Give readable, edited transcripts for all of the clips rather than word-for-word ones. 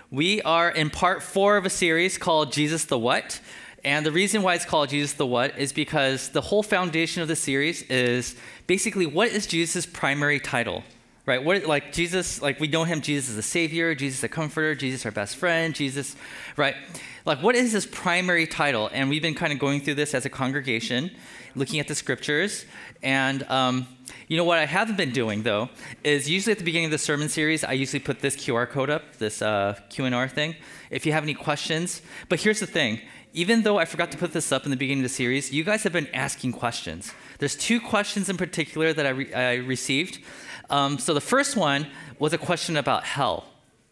We are in part 4 of a series called Jesus the What. And the reason why it's called Jesus the What is because the whole foundation of the series is basically, what is Jesus' primary title? Right? What, like Jesus, like we know him, Jesus is the Savior, Jesus the Comforter, Jesus our best friend, Jesus, right? Like what is his primary title? And we've been kind of going through this as a congregation, looking at the scriptures. And you know what I haven't been doing though, is usually at the beginning of the sermon series, I usually put this QR code up, this Q&R thing, if you have any questions. But here's the thing. Even though I forgot to put this up in the beginning of the series, you guys have been asking questions. There's 2 questions in particular that I received. So the first one was a question about hell.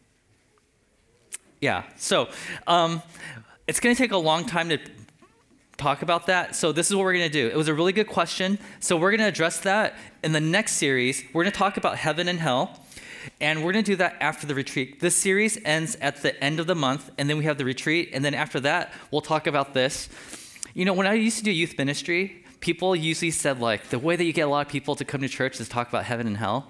Yeah, so it's going to take a long time to talk about that. So this is what we're going to do. It was a really good question. So we're going to address that in the next series. We're going to talk about heaven and hell. And we're going to do that after the retreat. This series ends at the end of the month, and then we have the retreat. And then after that, we'll talk about this. You know, when I used to do youth ministry, people usually said, like, the way that you get a lot of people to come to church is talk about heaven and hell.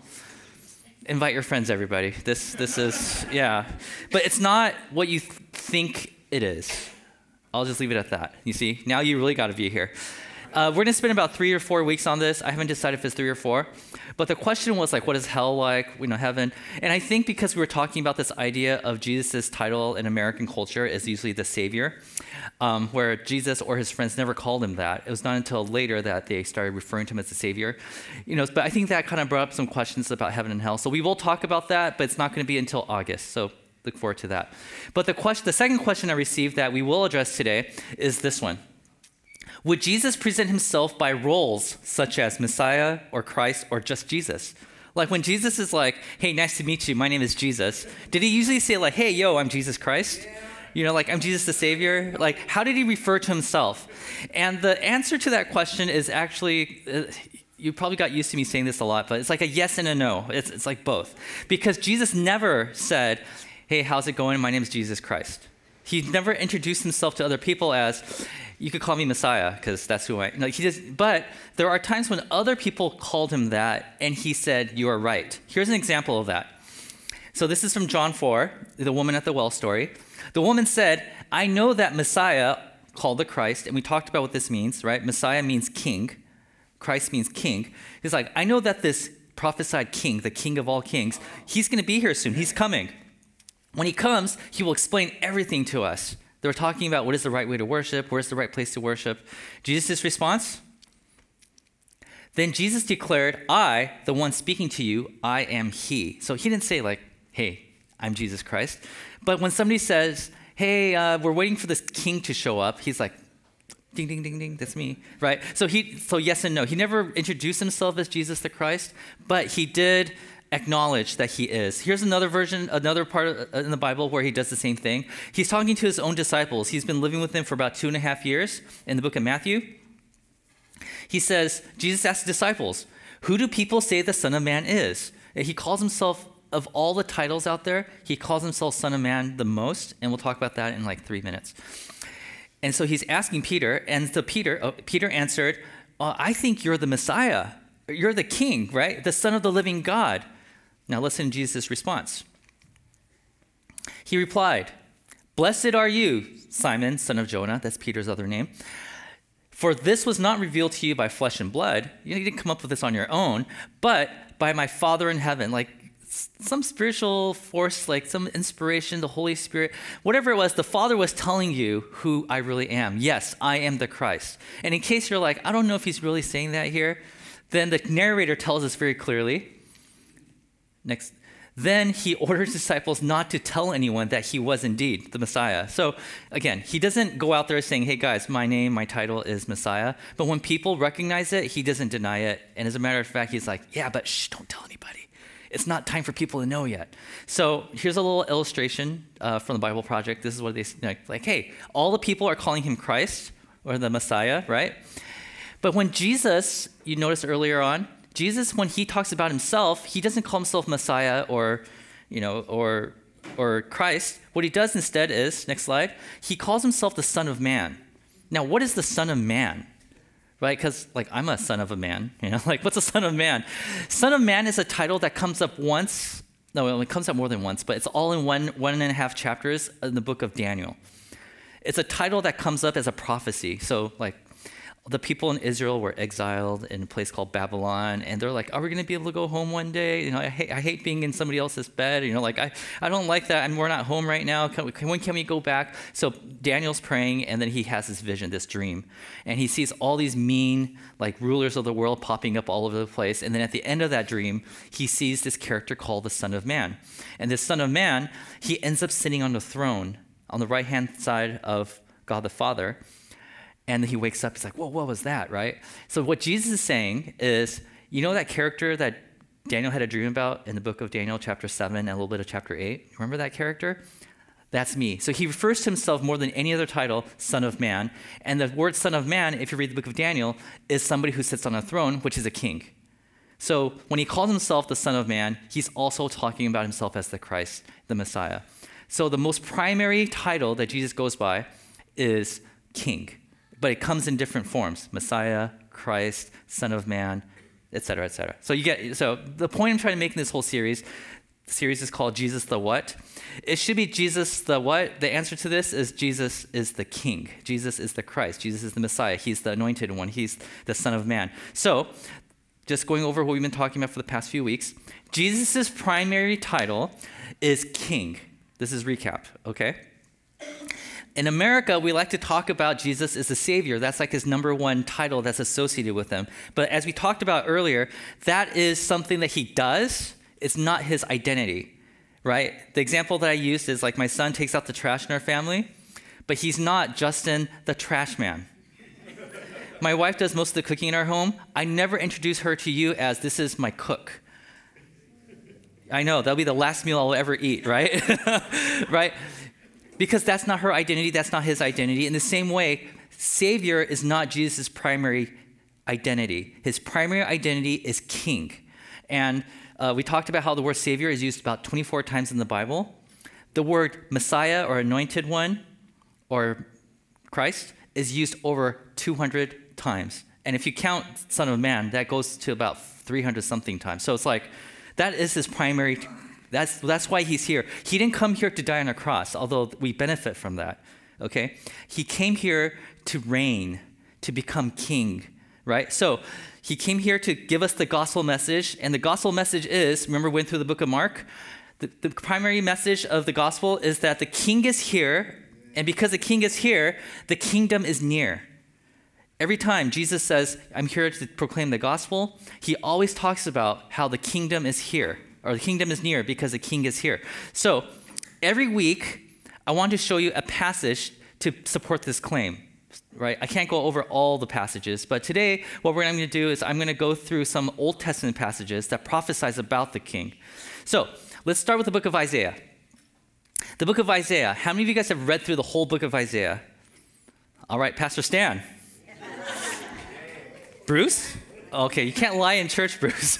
Invite your friends, everybody. This is, yeah. But it's not what you think it is. I'll just leave it at that. You see, now you really got to be here. We're going to spend about 3 or 4 weeks on this. I haven't decided if it's 3 or 4. But the question was like, what is hell like? You know, heaven. And I think because we were talking about this idea of Jesus' title in American culture is usually the Savior, where Jesus or his friends never called him that. It was not until later that they started referring to him as the Savior. You know, but I think that kind of brought up some questions about heaven and hell. So we will talk about that, but it's not going to be until August. So look forward to that. But the second question I received that we will address today is this one. Would Jesus present himself by roles such as Messiah or Christ or just Jesus? Like when Jesus is like, hey, nice to meet you, my name is Jesus, did he usually say like, hey, yo, I'm Jesus Christ? You know, like I'm Jesus the Savior? Like how did he refer to himself? And the answer to that question is actually, you probably got used to me saying this a lot, but it's like a yes and a no. It's like both. Because Jesus never said, hey, how's it going? My name is Jesus Christ. He never introduced himself to other people as, you could call me Messiah, because that's who I am. Like but there are times when other people called him that, and he said, you are right. Here's an example of that. So this is from John 4, the woman at the well story. The woman said, I know that Messiah, called the Christ, and we talked about what this means, right? Messiah means king. Christ means king. He's like, I know that this prophesied king, the king of all kings, he's going to be here soon. He's coming. When he comes, he will explain everything to us. They were talking about what is the right way to worship, where's the right place to worship. Jesus' response? Then Jesus declared, I, the one speaking to you, I am he. So he didn't say like, hey, I'm Jesus Christ. But when somebody says, hey, we're waiting for this king to show up, he's like, ding, ding, ding, ding, that's me, right? So yes and no. He never introduced himself as Jesus the Christ, but he did acknowledge that he is. Here's another version, another part in the Bible where he does the same thing. He's talking to his own disciples. He's been living with them for about 2.5 years in the book of Matthew. He says, Jesus asked the disciples, who do people say the Son of Man is? He calls himself, of all the titles out there, he calls himself Son of Man the most, and we'll talk about that in like 3 minutes. And so he's asking Peter, and so Peter answered, I think you're the Messiah. You're the king, right? The Son of the living God. Now listen to Jesus' response. He replied, blessed are you, Simon, son of Jonah. That's Peter's other name. For this was not revealed to you by flesh and blood. You didn't come up with this on your own, but by my Father in heaven. Like some spiritual force, like some inspiration, the Holy Spirit, whatever it was, the Father was telling you who I really am. Yes, I am the Christ. And in case you're like, I don't know if he's really saying that here, then the narrator tells us very clearly. Next. Then he orders disciples not to tell anyone that he was indeed the Messiah. So again, he doesn't go out there saying, hey guys, my title is Messiah. But when people recognize it, he doesn't deny it. And as a matter of fact, he's like, yeah, but shh, don't tell anybody. It's not time for people to know yet. So here's a little illustration from the Bible Project. This is what they like, hey, all the people are calling him Christ or the Messiah, right? But when Jesus, you noticed earlier on, Jesus, when he talks about himself, he doesn't call himself Messiah or Christ. What he does instead is, next slide, he calls himself the Son of Man. Now, what is the Son of Man? Right? Because, like, I'm a son of a man. You know, like, what's a son of man? Son of Man is a title that comes up once No, it comes out more than once, but it's all in one and a half chapters in the book of Daniel. It's a title that comes up as a prophecy. So like the people in Israel were exiled in a place called Babylon, and they're like, are we going to be able to go home one day? I hate being in somebody else's bed. I don't like that, and we're not home right now. When can we go back? So Daniel's praying, and then he has this vision, this dream, and he sees all these mean like rulers of the world popping up all over the place, and then at the end of that dream, he sees this character called the Son of Man, and this Son of Man, he ends up sitting on the throne on the right-hand side of God the Father. And then he wakes up, he's like, whoa, what was that, right? So what Jesus is saying is, you know that character that Daniel had a dream about in the book of Daniel, chapter 7, and a little bit of chapter 8? Remember that character? That's me. So he refers to himself more than any other title, Son of Man. And the word Son of Man, if you read the book of Daniel, is somebody who sits on a throne, which is a king. So when he calls himself the Son of Man, he's also talking about himself as the Christ, the Messiah. So the most primary title that Jesus goes by is King. But it comes in different forms: Messiah, Christ, Son of Man, et cetera, et cetera. So the point I'm trying to make in this whole series, the series is called Jesus the What. It should be Jesus the What. The answer to this is Jesus is the King. Jesus is the Christ. Jesus is the Messiah. He's the anointed one. He's the Son of Man. So just going over what we've been talking about for the past few weeks, Jesus' primary title is King. This is recap, okay? In America, we like to talk about Jesus as the Savior. That's like his number one title that's associated with him. But as we talked about earlier, that is something that he does. It's not his identity, right? The example that I used is like my son takes out the trash in our family, but he's not Justin the trash man. My wife does most of the cooking in our home. I never introduce her to you as this is my cook. I know, that'll be the last meal I'll ever eat, right? Right? Because that's not her identity, that's not his identity. In the same way, Savior is not Jesus' primary identity. His primary identity is King. And we talked about how the word Savior is used about 24 times in the Bible. The word Messiah or Anointed One or Christ is used over 200 times. And if you count Son of Man, that goes to about 300 something times. So it's like, that is his primary. That's why he's here. He didn't come here to die on a cross, although we benefit from that, okay? He came here to reign, to become king, right? So he came here to give us the gospel message, and the gospel message is, remember we went through the book of Mark? The primary message of the gospel is that the king is here, and because the king is here, the kingdom is near. Every time Jesus says, I'm here to proclaim the gospel, he always talks about how the kingdom is here, or the kingdom is near because the king is here. So every week, I want to show you a passage to support this claim, right? I can't go over all the passages, but today what I'm going to do is I'm going to go through some Old Testament passages that prophesize about the king. So let's start with the book of Isaiah. The book of Isaiah. How many of you guys have read through the whole book of Isaiah? All right, Pastor Stan. Bruce? Okay, you can't lie in church, Bruce.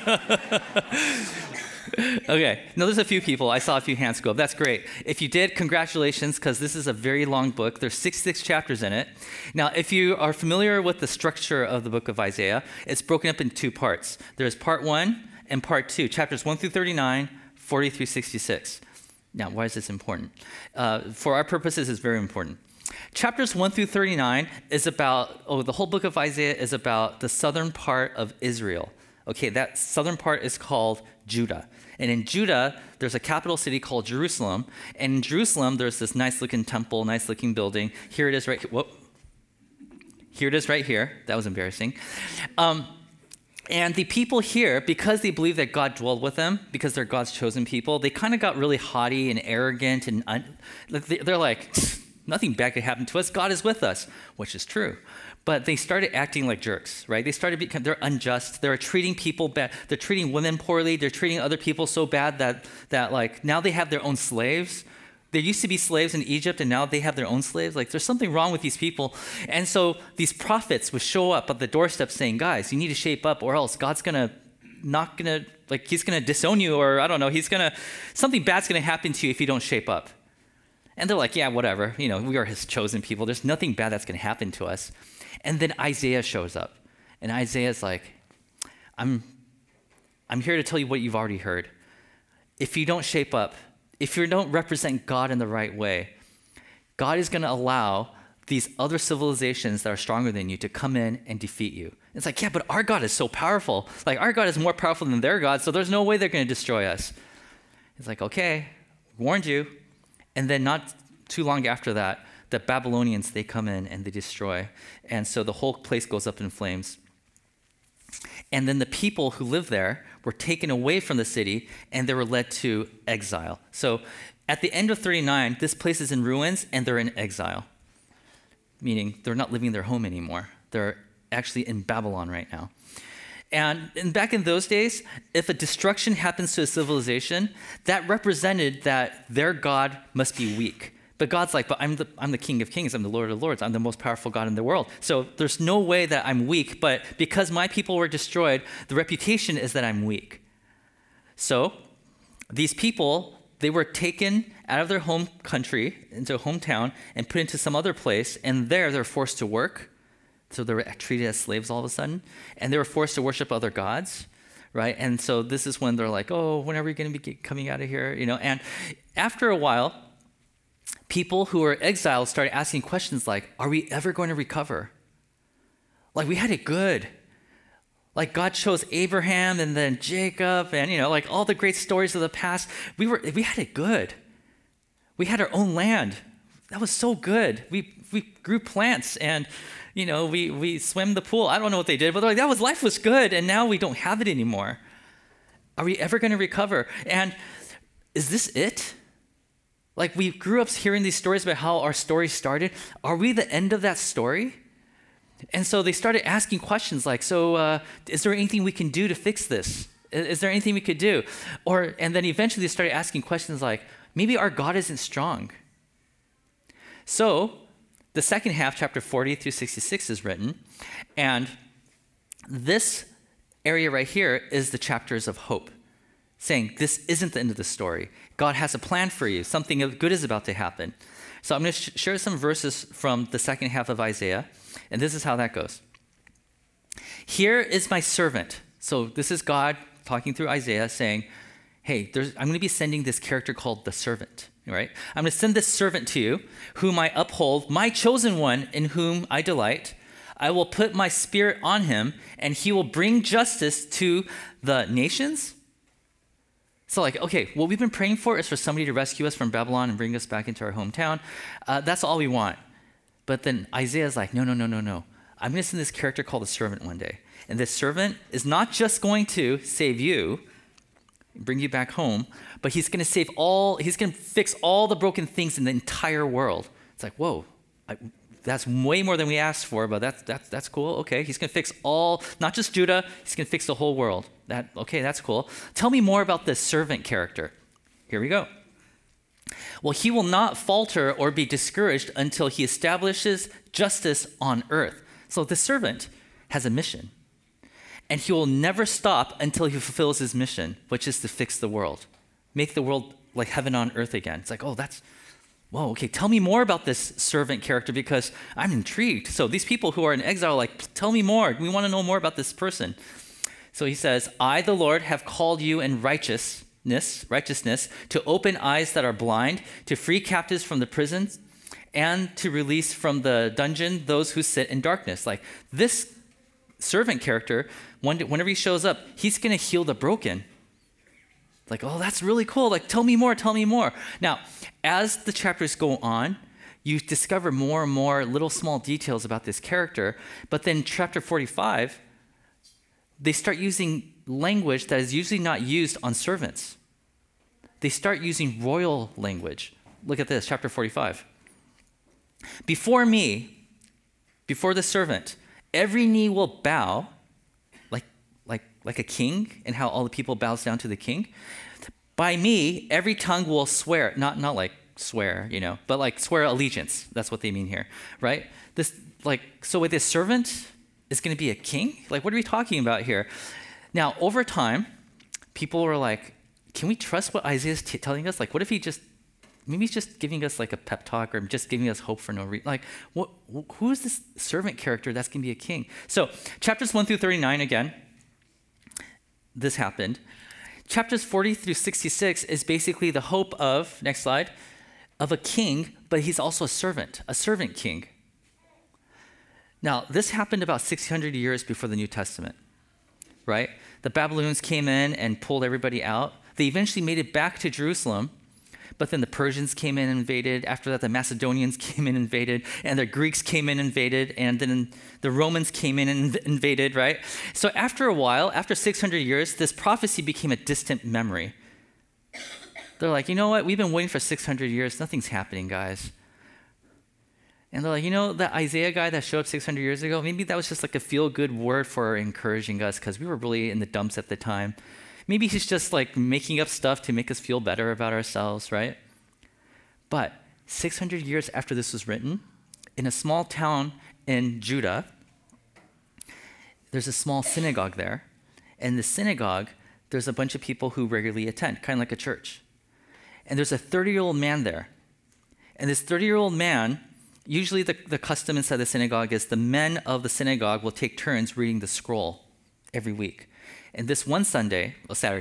Okay, no, there's a few people. I saw a few hands go up. That's great. If you did, congratulations, because this is a very long book. There's 66 chapters in it. Now, if you are familiar with the structure of the book of Isaiah, it's broken up in two parts. There's part 1 and part 2, chapters 1 through 39, 40 through 66. Now, why is this important? For our purposes, it's very important. Chapters 1 through 39 is about, the whole book of Isaiah is about the southern part of Israel. Okay, that southern part is called Judah. And in Judah, there's a capital city called Jerusalem. And in Jerusalem, there's this nice-looking temple, nice-looking building. Here it is right here. Whoop. Here it is right here. That was embarrassing. And the people here, because they believe that God dwelled with them, because they're God's chosen people, they kind of got really haughty and arrogant. And they're like, nothing bad could happen to us. God is with us, which is true. But they started acting like jerks, right? They're unjust. They're treating people bad. They're treating women poorly. They're treating other people so bad that like now they have their own slaves. There used to be slaves in Egypt, and now they have their own slaves. Like there's something wrong with these people. And so these prophets would show up at the doorstep saying, guys, you need to shape up or else God's he's gonna disown you, or I don't know, something bad's gonna happen to you if you don't shape up. And they're like, yeah, whatever. We are his chosen people. There's nothing bad that's gonna happen to us. And then Isaiah shows up. And Isaiah's like, I'm here to tell you what you've already heard. if you don't shape up, if you don't represent God in the right way, God is going to allow these other civilizations that are stronger than you to come in and defeat you. It's like, yeah, but our God is so powerful. Like, our God is more powerful than their God, so there's no way they're going to destroy us. It's like, okay, warned you. And then not too long after that, the Babylonians, they come in and they destroy. And so the whole place goes up in flames. And then the people who lived there were taken away from the city and they were led to exile. So at the end of 39, this place is in ruins and they're in exile, meaning they're not living in their home anymore. They're actually in Babylon right now. And back in those days, if a destruction happens to a civilization, that represented that their God must be weak. But God's like, but I'm the King of Kings, I'm the Lord of Lords, I'm the most powerful God in the world. So there's no way that I'm weak, but because my people were destroyed, the reputation is that I'm weak. So these people, they were taken out of their home country, into a hometown, and put into some other place, and there they're forced to work. So they were treated as slaves all of a sudden, and they were forced to worship other gods, right? And so this is when they're like, oh, when are we going to be coming out of here? You know, and after a while, people who were exiled started asking questions like, are we ever going to recover? Like, we had it good. Like, God chose Abraham and then Jacob and, you know, like all the great stories of the past. We had it good. We had our own land. That was so good. We grew plants and, you know, we swam the pool. I don't know what they did, but they're like, life was good, and now we don't have it anymore. Are we ever going to recover? And is this it? Like, we grew up hearing these stories about how our story started. Are we the end of that story? And so they started asking questions like, so is there anything we can do to fix this? Is there anything we could do? And then eventually they started asking questions like, maybe our God isn't strong. So the second half, chapter 40 through 66 is written. And this area right here is the chapters of hope, saying this isn't the end of the story. God has a plan for you. Something good is about to happen. So I'm going to share some verses from the second half of Isaiah, and this is how that goes. Here is my servant. So this is God talking through Isaiah saying, hey, I'm going to be sending this character called the servant, right? I'm going to send this servant to you, whom I uphold, my chosen one in whom I delight. I will put my spirit on him, and he will bring justice to the nations. So like, okay, what we've been praying for is for somebody to rescue us from Babylon and bring us back into our hometown. That's all we want. But then Isaiah's like, no. I'm going to send this character called the servant one day. And this servant is not just going to save you, bring you back home, but he's going to fix all the broken things in the entire world. It's like, whoa, that's way more than we asked for, but that's cool. Okay, he's going to fix not just Judah, he's going to fix the whole world. That's cool. Tell me more about this servant character. Here we go. Well, he will not falter or be discouraged until he establishes justice on earth. So the servant has a mission, and he will never stop until he fulfills his mission, which is to fix the world, make the world like heaven on earth again. It's like, whoa, okay, tell me more about this servant character because I'm intrigued. So these people who are in exile are like, tell me more. We want to know more about this person. So he says, I, the Lord, have called you in righteousness, to open eyes that are blind, to free captives from the prisons, and to release from the dungeon those who sit in darkness. Like, this servant character, whenever he shows up, he's going to heal the broken. Like, oh, that's really cool. Like, tell me more. Now, as the chapters go on, you discover more and more little small details about this character. But then chapter 45, they start using language that is usually not used on servants. They start using royal language. Look at this, chapter 45. Before me, before the servant, every knee will bow, like a king, and how all the people bows down to the king. By me, every tongue will swear, not like swear, but like swear allegiance. That's what they mean here, right? So with this servant is going to be a king? Like, what are we talking about here? Now, over time, people were like, can we trust what Isaiah's telling us? Like, what if maybe he's just giving us like a pep talk or just giving us hope for no reason? Like, who is this servant character that's going to be a king? So chapters 1 through 39, again, this happened. Chapters 40 through 66 is basically the hope of, next slide, of a king, but he's also a servant king. Now, this happened about 600 years before the New Testament, right? The Babylonians came in and pulled everybody out. They eventually made it back to Jerusalem, but then the Persians came in and invaded. After that, the Macedonians came in and invaded, and the Greeks came in and invaded, and then the Romans came in and invaded, right? So after a while, after 600 years, this prophecy became a distant memory. They're like, you know what? We've been waiting for 600 years. Nothing's happening, guys. And they're like, you know, that Isaiah guy that showed up 600 years ago, maybe that was just like a feel-good word for encouraging us because we were really in the dumps at the time. Maybe he's just like making up stuff to make us feel better about ourselves, right? But 600 years after this was written, in a small town in Judah, there's a small synagogue there. And the synagogue, there's a bunch of people who regularly attend, kind of like a church. And there's a 30-year-old man there. And this 30-year-old man, usually the custom inside the synagogue is the men of the synagogue will take turns reading the scroll every week. And this one Saturday,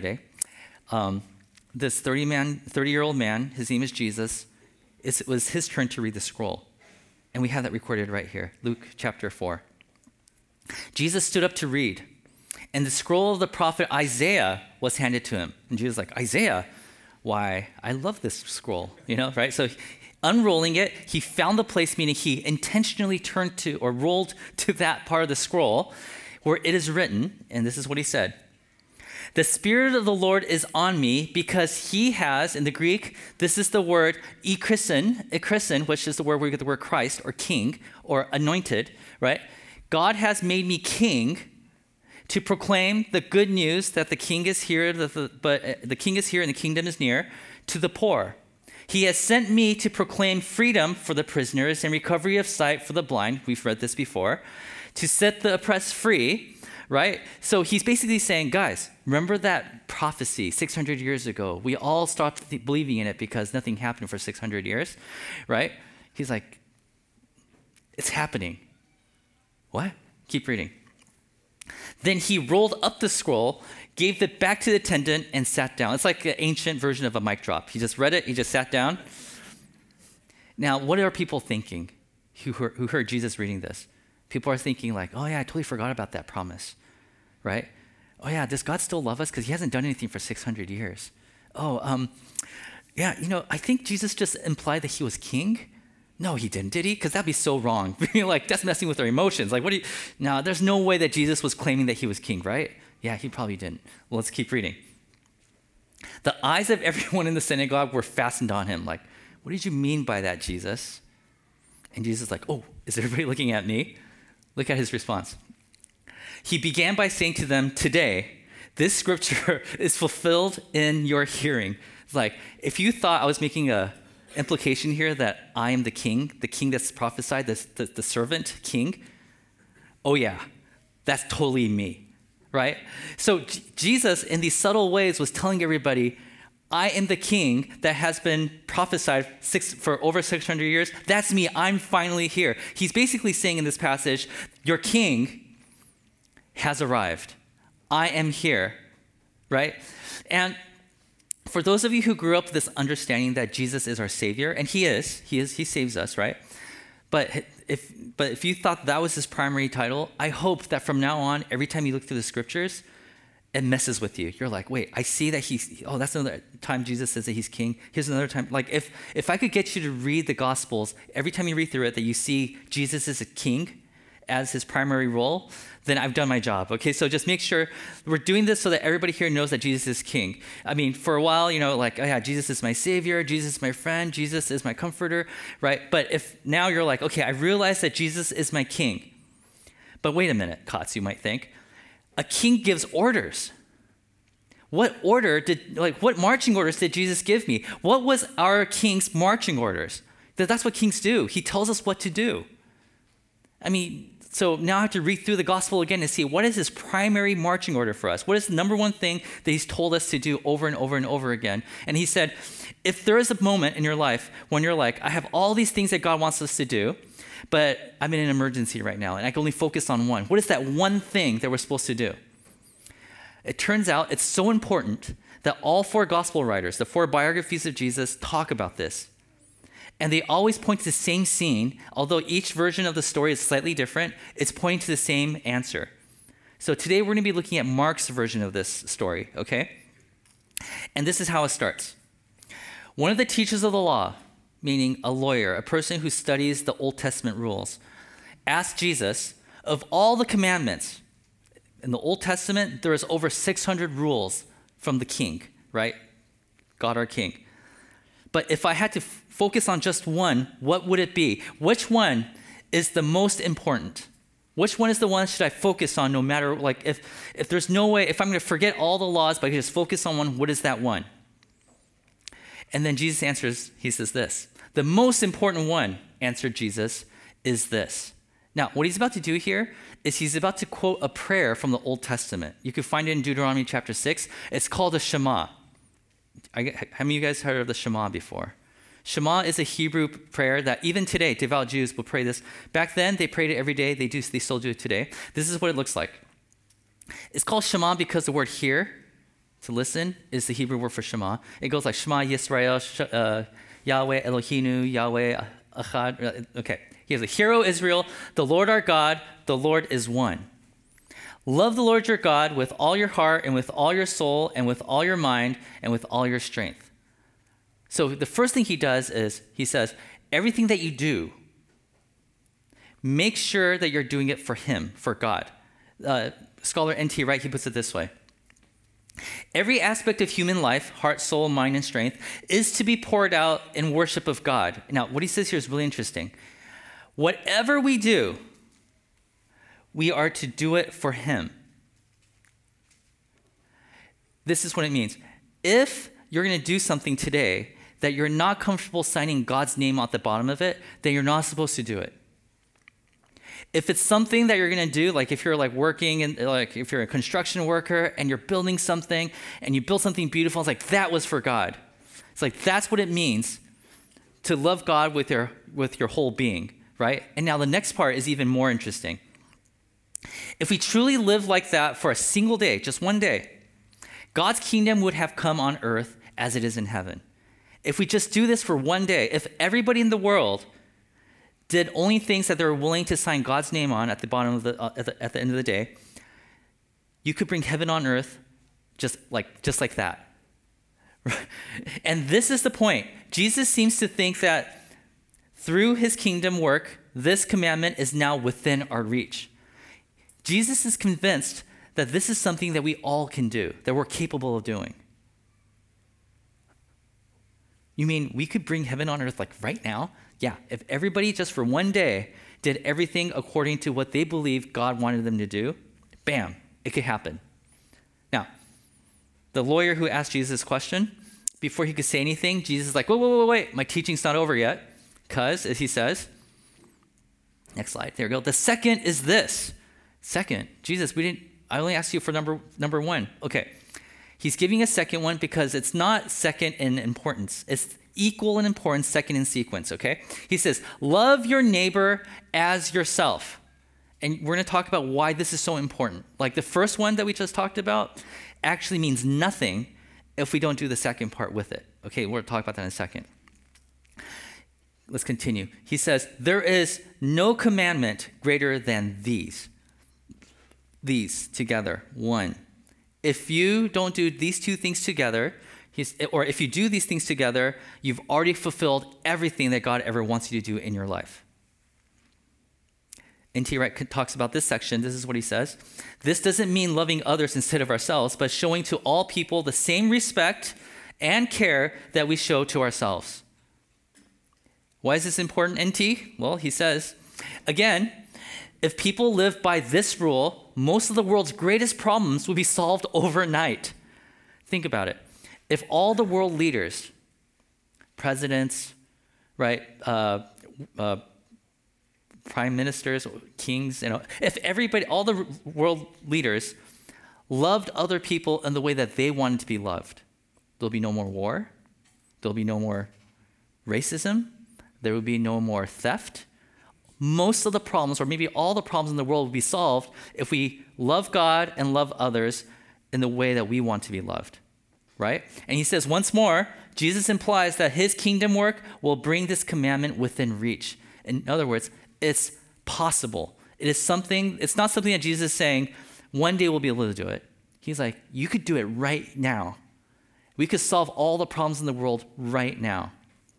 this 30-year-old man, his name is Jesus, it was his turn to read the scroll. And we have that recorded right here, Luke chapter 4. Jesus stood up to read, and the scroll of the prophet Isaiah was handed to him. And Jesus was like, Isaiah? Why, I love this scroll, right? So unrolling it, he found the place, meaning he intentionally turned to or rolled to that part of the scroll where it is written, and this is what he said. The Spirit of the Lord is on me because he has, in the Greek, this is the word ekrysin, which is the word where we get the word Christ or king or anointed, right? God has made me king to proclaim the good news that the king is here, but the king is here and the kingdom is near, to the poor. He has sent me to proclaim freedom for the prisoners and recovery of sight for the blind. We've read this before. To set the oppressed free, right? So he's basically saying, guys, remember that prophecy 600 years ago? We all stopped believing in it because nothing happened for 600 years, right? He's like, it's happening. What? Keep reading. Then he rolled up the scroll, gave it back to the attendant, and sat down. It's like an ancient version of a mic drop. He just read it, he just sat down. Now, what are people thinking who heard Jesus reading this? People are thinking like, oh yeah, I totally forgot about that promise, right? Oh yeah, does God still love us? Because he hasn't done anything for 600 years. Yeah, I think Jesus just implied that he was king. No, he didn't, did he? Because that'd be so wrong. Like, that's messing with our emotions. Like, no, there's no way that Jesus was claiming that he was king, right? Yeah, he probably didn't. Well, let's keep reading. The eyes of everyone in the synagogue were fastened on him. Like, what did you mean by that, Jesus? And Jesus is like, oh, is everybody looking at me? Look at his response. He began by saying to them, today, this scripture is fulfilled in your hearing. It's like, if you thought I was making a implication here that I am the king that's prophesied, the servant king, oh yeah, that's totally me, right? So Jesus, in these subtle ways, was telling everybody, I am the king that has been prophesied for over 600 years. That's me. I'm finally here. He's basically saying in this passage, your king has arrived. I am here, right? And for those of you who grew up with this understanding that Jesus is our Savior, and he saves us, right? But if you thought that was his primary title, I hope that from now on, every time you look through the scriptures, it messes with you. You're like, wait, I see that that's another time Jesus says that he's king. Here's another time. Like if I could get you to read the Gospels, every time you read through it, that you see Jesus as a king as his primary role, then I've done my job. Okay, so just make sure we're doing this so that everybody here knows that Jesus is king. I mean, for a while, like, oh yeah, Jesus is my savior, Jesus is my friend, Jesus is my comforter, right? But if now you're like, okay, I realize that Jesus is my king. But wait a minute, Kotz, you might think. A king gives orders. What marching orders did Jesus give me? What was our king's marching orders? That's what kings do. He tells us what to do. I mean, so now I have to read through the gospel again and see what is his primary marching order for us? What is the number one thing that he's told us to do over and over and over again? And he said, if there is a moment in your life when you're like, I have all these things that God wants us to do, but I'm in an emergency right now, and I can only focus on one. What is that one thing that we're supposed to do? It turns out it's so important that all four gospel writers, the four biographies of Jesus, talk about this. And they always point to the same scene. Although each version of the story is slightly different, it's pointing to the same answer. So today we're going to be looking at Mark's version of this story, okay? And this is how it starts. One of the teachers of the law, meaning a lawyer, a person who studies the Old Testament rules, asked Jesus, of all the commandments, in the Old Testament, there is over 600 rules from the king, right? God our king. But if I had to focus on just one, what would it be? Which one is the most important? Which one is the one should I focus on no matter, like, if there's no way, if I'm going to forget all the laws, but I can just focus on one, what is that one? And then Jesus answers, he says this, the most important one, answered Jesus, is this. Now, what he's about to do here is he's about to quote a prayer from the Old Testament. You can find it in Deuteronomy chapter 6. It's called the Shema. How many of you guys heard of the Shema before? Shema is a Hebrew prayer that even today, devout Jews will pray this. Back then, they prayed it every day. They still do it today. This is what it looks like. It's called Shema because the word hear, to listen, is the Hebrew word for Shema. It goes like Shema Yisrael, Yahweh Eloheinu, Yahweh Echad. Okay, he has a Hear, O Israel, the Lord our God, the Lord is one. Love the Lord your God with all your heart and with all your soul and with all your mind and with all your strength. So the first thing he does is he says, everything that you do, make sure that you're doing it for him, for God. Scholar N.T. Wright, he puts it this way. Every aspect of human life, heart, soul, mind, and strength, is to be poured out in worship of God. Now, what he says here is really interesting. Whatever we do, we are to do it for him. This is what it means. If you're going to do something today that you're not comfortable signing God's name at the bottom of it, then you're not supposed to do it. If it's something that you're going to do, like if you're like working and like if you're a construction worker and you're building something and you build something beautiful, it's like that was for God. It's like that's what it means to love God with your whole being, right? And now the next part is even more interesting. If we truly live like that for a single day, just one day, God's kingdom would have come on earth as it is in heaven. If we just do this for one day, if everybody in the world did only things that they were willing to sign God's name on at the bottom of at the end of the day, you could bring heaven on earth just like that. And this is the point. Jesus seems to think that through his kingdom work, this commandment is now within our reach. Jesus is convinced that this is something that we all can do, that we're capable of doing. You mean we could bring heaven on earth like right now? Yeah, if everybody just for one day did everything according to what they believed God wanted them to do, bam, it could happen. Now, the lawyer who asked Jesus this question, before he could say anything, Jesus is like, wait, my teaching's not over yet. Because, as he says, next slide, there we go. The second is this. Second, Jesus, I only asked you for number one. Okay, he's giving a second one because it's not second in importance. It's equal in importance, second in sequence, okay? He says, love your neighbor as yourself. And we're going to talk about why this is so important. Like the first one that we just talked about actually means nothing if we don't do the second part with it. Okay, we'll talk about that in a second. Let's continue. He says, there is no commandment greater than these. These together, one. If you don't do these two things together, or if you do these things together, you've already fulfilled everything that God ever wants you to do in your life. N.T. Wright talks about this section. This is what he says. This doesn't mean loving others instead of ourselves, but showing to all people the same respect and care that we show to ourselves. Why is this important, N.T.? Well, he says, again, if people live by this rule, most of the world's greatest problems would be solved overnight. Think about it. If all the world leaders, presidents, right, prime ministers, kings, if everybody, all the world leaders loved other people in the way that they wanted to be loved, there'll be no more war, there'll be no more racism, there will be no more theft. Most of the problems, or maybe all the problems in the world will be solved if we love God and love others in the way that we want to be loved, right? And he says, once more, Jesus implies that his kingdom work will bring this commandment within reach. In other words, it's possible. It's not something that Jesus is saying, one day we'll be able to do it. He's like, you could do it right now. We could solve all the problems in the world right now.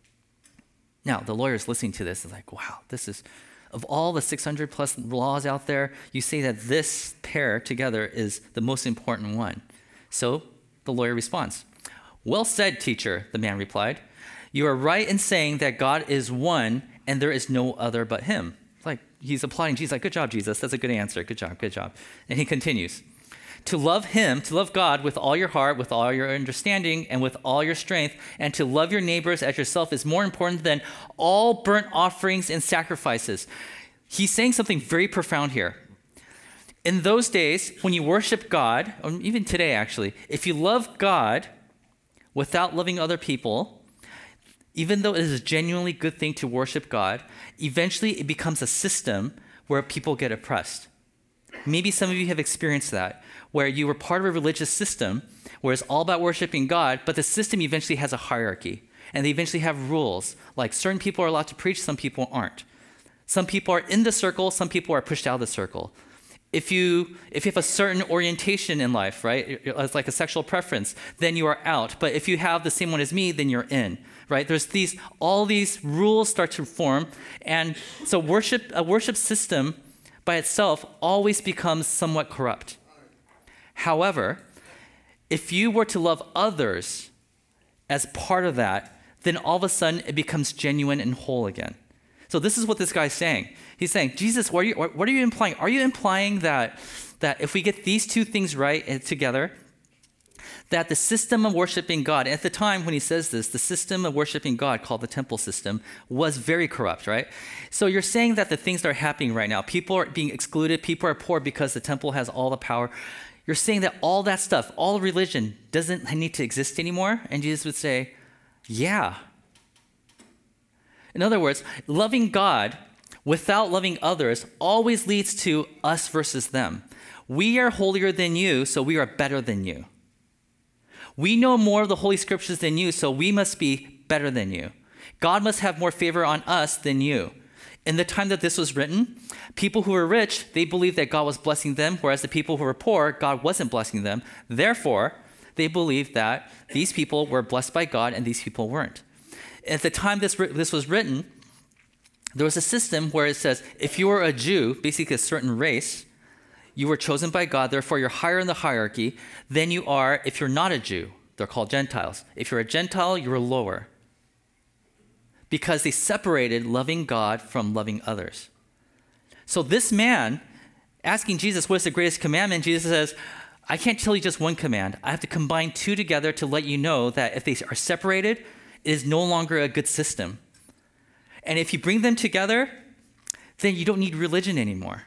Now, the lawyer's listening to this is like, wow, this is, of all the 600 plus laws out there, you say that this pair together is the most important one. So the lawyer responds, well said, teacher, the man replied. You are right in saying that God is one and there is no other but him. Like, he's applauding Jesus, like, good job, Jesus. That's a good answer. Good job, good job. And he continues, to love him, to love God with all your heart, with all your understanding, and with all your strength, and to love your neighbors as yourself is more important than all burnt offerings and sacrifices. He's saying something very profound here. In those days, when you worship God, or even today actually, if you love God without loving other people, even though it is a genuinely good thing to worship God, eventually it becomes a system where people get oppressed. Maybe some of you have experienced that, where you were part of a religious system where it's all about worshiping God, but the system eventually has a hierarchy, and they eventually have rules, like certain people are allowed to preach, some people aren't. Some people are in the circle, some people are pushed out of the circle. If you have a certain orientation in life, right, it's like a sexual preference, then you are out. But if you have the same one as me, then you're in, right? There's all these rules start to form, and so a worship system by itself always becomes somewhat corrupt. However, if you were to love others as part of that, then all of a sudden it becomes genuine and whole again. So this is what this guy's saying. He's saying, Jesus, what are you implying? Are you implying that if we get these two things right together, that the system of worshiping God, at the time when he says this, the system of worshiping God called the temple system was very corrupt, right? So you're saying that the things that are happening right now, people are being excluded, people are poor because the temple has all the power. You're saying that all that stuff, all religion doesn't need to exist anymore? And Jesus would say, yeah. In other words, loving God without loving others always leads to us versus them. We are holier than you, so we are better than you. We know more of the Holy Scriptures than you, so we must be better than you. God must have more favor on us than you. In the time that this was written, people who were rich, they believed that God was blessing them, whereas the people who were poor, God wasn't blessing them. Therefore, they believed that these people were blessed by God and these people weren't. At the time this was written, there was a system where it says, if you were a Jew, basically a certain race, you were chosen by God, therefore you're higher in the hierarchy than you are if you're not a Jew. They're called Gentiles. If you're a Gentile, you're lower. Because they separated loving God from loving others. So this man, asking Jesus, what is the greatest commandment? Jesus says, I can't tell you just one command. I have to combine two together to let you know that if they are separated, it is no longer a good system. And if you bring them together, then you don't need religion anymore.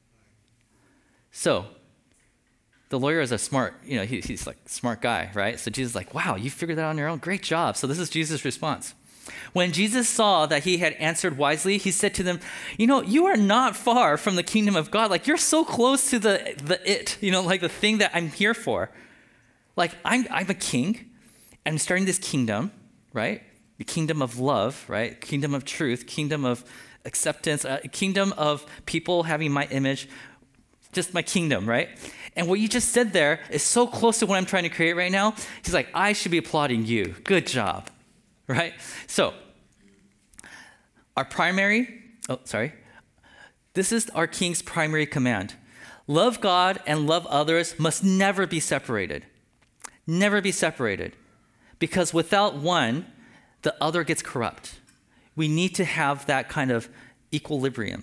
So the lawyer is a smart, he's like a smart guy, right? So Jesus is like, wow, you figured that out on your own? Great job. So this is Jesus' response. When Jesus saw that he had answered wisely, he said to them, you are not far from the kingdom of God. Like, you're so close to the like the thing that I'm here for. Like, I'm a king, and I'm starting this kingdom, right? The kingdom of love, right? Kingdom of truth, kingdom of acceptance, kingdom of people having my image, just my kingdom, right? And what you just said there is so close to what I'm trying to create right now. He's like, I should be applauding you. Good job. Right? So, this is our king's primary command. Love God and love others must never be separated. Never be separated. Because without one, the other gets corrupt. We need to have that kind of equilibrium.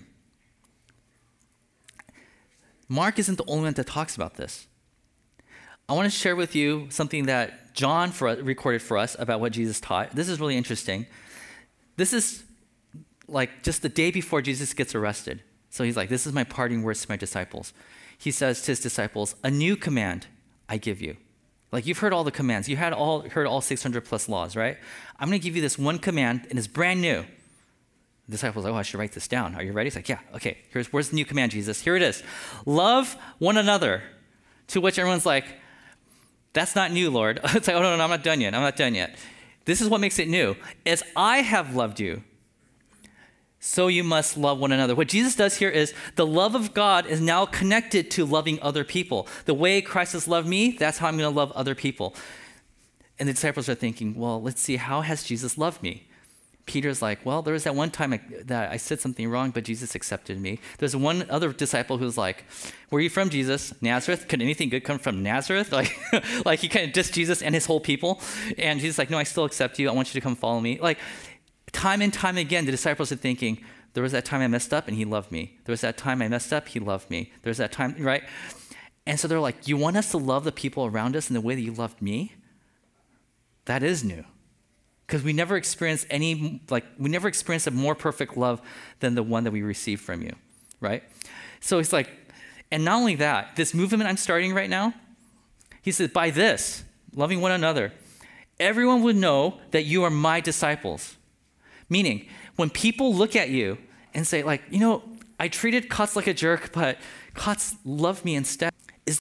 Mark isn't the only one that talks about this. I want to share with you something that John recorded for us about what Jesus taught. This is really interesting. This is like just the day before Jesus gets arrested. So he's like, this is my parting words to my disciples. He says to his disciples, a new command I give you. Like, you've heard all the commands. You heard all 600 plus laws, right? I'm going to give you this one command, and it's brand new. The disciples are like, I should write this down. Are you ready? He's like, yeah, okay. Where's the new command, Jesus? Here it is. Love one another. To which everyone's like, That's not new, Lord. It's like, oh, no, I'm not done yet. I'm not done yet. This is what makes it new. As I have loved you, so you must love one another. What Jesus does here is the love of God is now connected to loving other people. The way Christ has loved me, that's how I'm going to love other people. And the disciples are thinking, well, let's see, how has Jesus loved me? Peter's like, well, there was that one time that I said something wrong, but Jesus accepted me. There's one other disciple who's like, where are you from, Jesus? Nazareth? Could anything good come from Nazareth? Like he kind of dissed Jesus and his whole people. And Jesus like, no, I still accept you. I want you to come follow me. Like time and time again, the disciples are thinking, there was that time I messed up and he loved me. There was that time I messed up, he loved me. There's that time, right? And so they're like, you want us to love the people around us in the way that you loved me? That is new. Because we never experienced a more perfect love than the one that we received from you, right? So it's like, and not only that, this movement I'm starting right now, he says, by this, loving one another, everyone would know that you are my disciples. Meaning, when people look at you and say like, you know, I treated Kotz like a jerk, but Kotz loved me instead.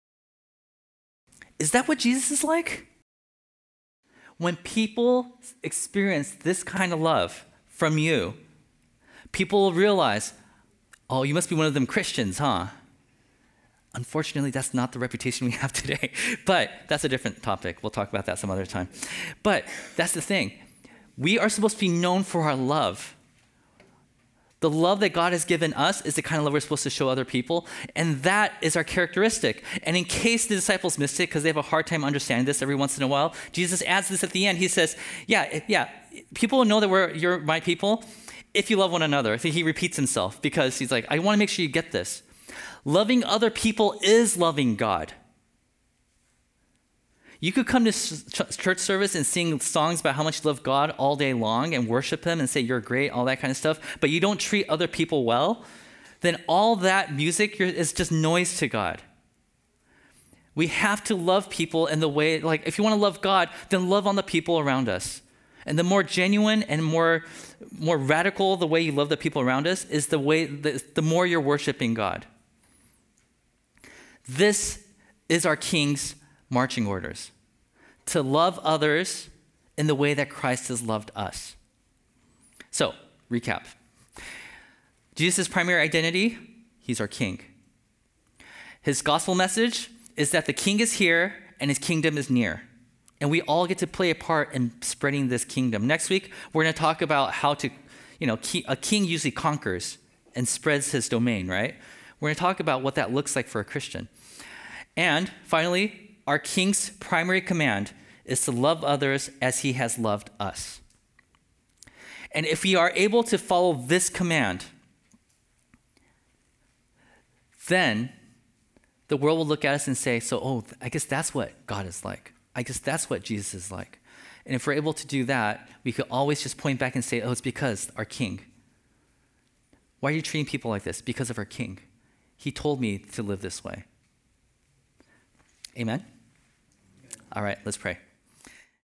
Is that what Jesus is like? When people experience this kind of love from you, people will realize, oh, you must be one of them Christians, huh? Unfortunately, that's not the reputation we have today. But that's a different topic. We'll talk about that some other time. But that's the thing. We are supposed to be known for our love. The love that God has given us is the kind of love we're supposed to show other people, and that is our characteristic. And in case the disciples missed it, because they have a hard time understanding this every once in a while, Jesus adds this at the end. He says, yeah, people will know that you're my people if you love one another. I think he repeats himself because he's like, I want to make sure you get this. Loving other people is loving God. You could come to church service and sing songs about how much you love God all day long and worship him and say you're great, all that kind of stuff, but you don't treat other people well, then all that music is just noise to God. We have to love people in the way, like if you want to love God, then love on the people around us. And the more genuine and more radical the way you love the people around us is the more you're worshiping God. This is our King's marching orders, to love others in the way that Christ has loved us. So, recap. Jesus' primary identity, he's our king. His gospel message is that the king is here and his kingdom is near. And we all get to play a part in spreading this kingdom. Next week, we're going to talk about how to, a king usually conquers and spreads his domain, right? We're going to talk about what that looks like for a Christian. And finally, our King's primary command is to love others as he has loved us. And if we are able to follow this command, then the world will look at us and say, I guess that's what God is like. I guess that's what Jesus is like. And if we're able to do that, we could always just point back and say, it's because our King. Why are you treating people like this? Because of our King. He told me to live this way. Amen? All right, let's pray.